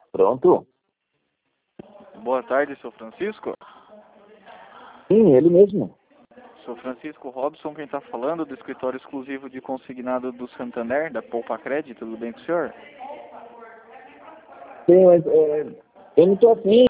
Pronto? Boa tarde, seu Francisco. Sim, ele mesmo. Sou Francisco Robson, quem está falando, do escritório exclusivo de consignado do Santander, da Poupa Crédito, tudo bem com o senhor? Sim, mas eu não estou afim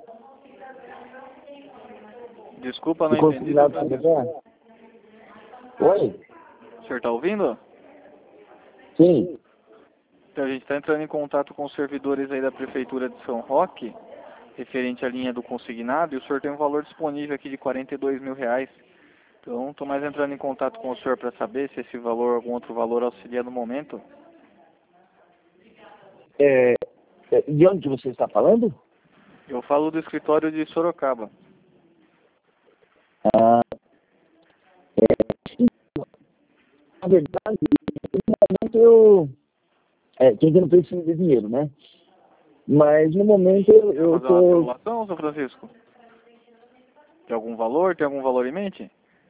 Desculpa, de não entendi, seu consignado Francisco. Santander. Oi? O senhor está ouvindo? Sim. Então, a gente está entrando em contato com os servidores aí da Prefeitura de São Roque, referente à linha do consignado, e o senhor tem um valor disponível aqui de R$ 42 mil. Então, estou mais entrando em contato com o senhor para saber se esse valor, algum outro valor auxilia no momento. De onde você está falando? Eu falo do escritório de Sorocaba. Ah, na verdade, no momento quem não precisa de dinheiro, né? Mas no momento Quer eu fazer uma estou... simulação, seu Francisco? Tem algum valor? Tem algum valor em mente?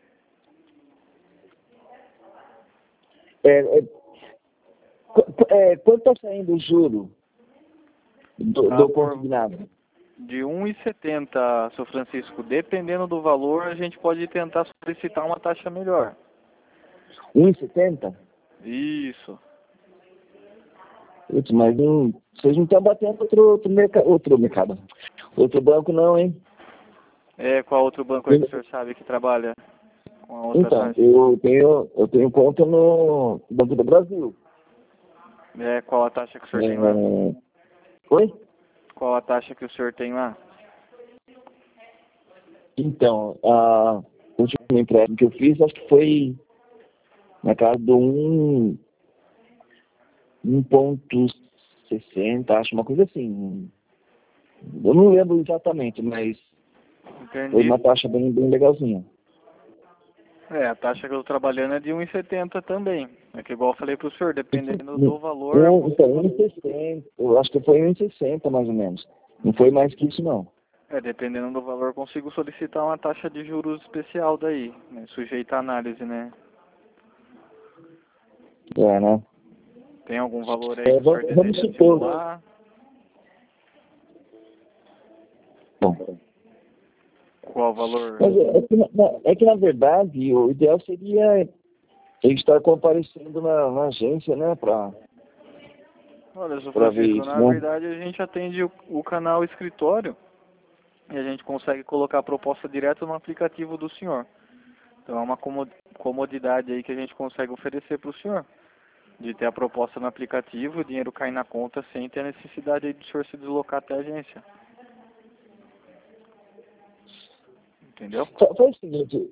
Quanto está saindo o juro do consignado? De 1,70, seu Francisco. Dependendo do valor, a gente pode tentar solicitar uma taxa melhor. 1,70? Isso. Putz, mas vocês não estão batendo outro mercado. Outro banco não, hein? Qual outro banco aí que o senhor sabe que trabalha com a outra Então, taxa? eu tenho conta no Banco do Brasil. Qual a taxa que o senhor tem lá? Oi? Qual a taxa que o senhor tem lá? Então, a última empréstimo que eu fiz, acho que foi na casa do 1,60, acho, uma coisa assim. Eu não lembro exatamente, mas Entendi. foi uma taxa bem legalzinha. A taxa que eu tô trabalhando é de 1,70 também. É que igual eu falei pro senhor, dependendo do valor... Então, 1,60, eu acho que foi 1,60 mais ou menos. Não foi mais que isso, não. Dependendo do valor, eu consigo solicitar uma taxa de juros especial daí, né? Sujeita à análise, né? Né? Tem algum valor aí que o senhor Vamos deseja supor. simular? Bom, Qual valor? mas na verdade, o ideal seria ele estar comparecendo na agência, né, Olha, seu para ver Francisco, isso, na né? verdade a gente atende o canal escritório e a gente consegue colocar a proposta direto no aplicativo do senhor. Então é uma comodidade aí que a gente consegue oferecer para o senhor. De ter a proposta no aplicativo, o dinheiro cair na conta sem ter a necessidade aí do senhor se deslocar até a agência. Entendeu? Faz o seguinte,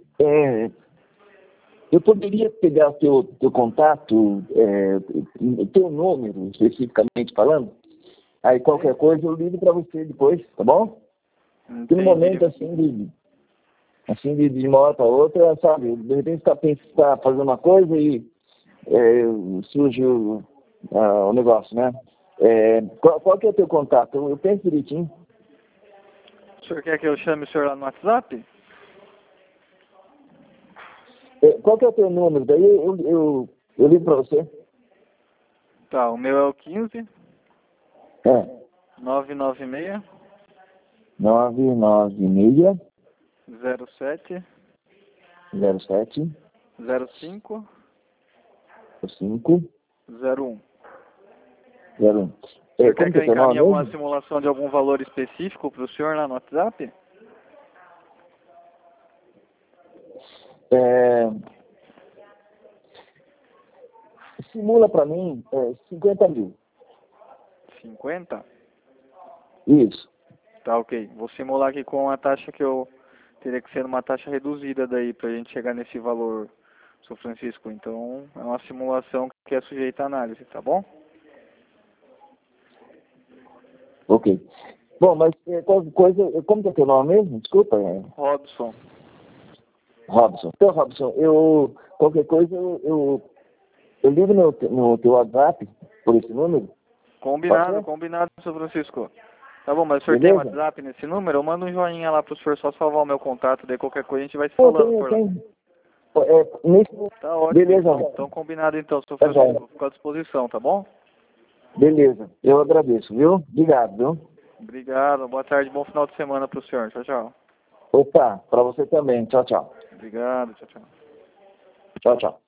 eu poderia pegar o teu contato, teu número, especificamente falando, aí qualquer coisa eu ligo para você depois, tá bom? Porque no momento, assim, de uma hora para outra, sabe, de repente você está fazendo uma coisa e surge o negócio, né? Qual que é o teu contato? Eu penso direitinho. O senhor quer que eu chame o senhor lá no WhatsApp? Qual que é o teu número? Daí eu ligo para você. Tá, o meu é o 15 É. 996 996 07 07 05 5 01. 01. O senhor quer Como que que eu é teu nome encaminhe alguma mesmo? simulação de algum valor específico para o senhor lá no WhatsApp? Simula para mim 50 mil. 50? Isso. Tá, ok. Vou simular aqui com a taxa que eu teria que ser uma taxa reduzida daí pra gente chegar nesse valor, seu Francisco. Então, é uma simulação que é sujeita à análise, tá bom? Ok. Bom, mas qualquer coisa, como que é teu nome mesmo? Desculpa. Robson. Robson. Então, Robson, qualquer coisa eu ligo no teu WhatsApp por esse número. Combinado, seu Francisco. Tá bom, mas o senhor tem WhatsApp nesse número? Eu mando um joinha lá pro senhor só salvar o meu contato, daí qualquer coisa a gente vai se falando por lá. Nesse... Tá ótimo. Beleza. Então combinado então, seu Francisco. Fico à disposição, tá bom? Beleza, eu agradeço, viu? Obrigado, viu? Obrigado, boa tarde, bom final de semana para o senhor. Tchau, tchau. Opa, para você também. Tchau, tchau. Obrigado, tchau, tchau. Tchau, tchau.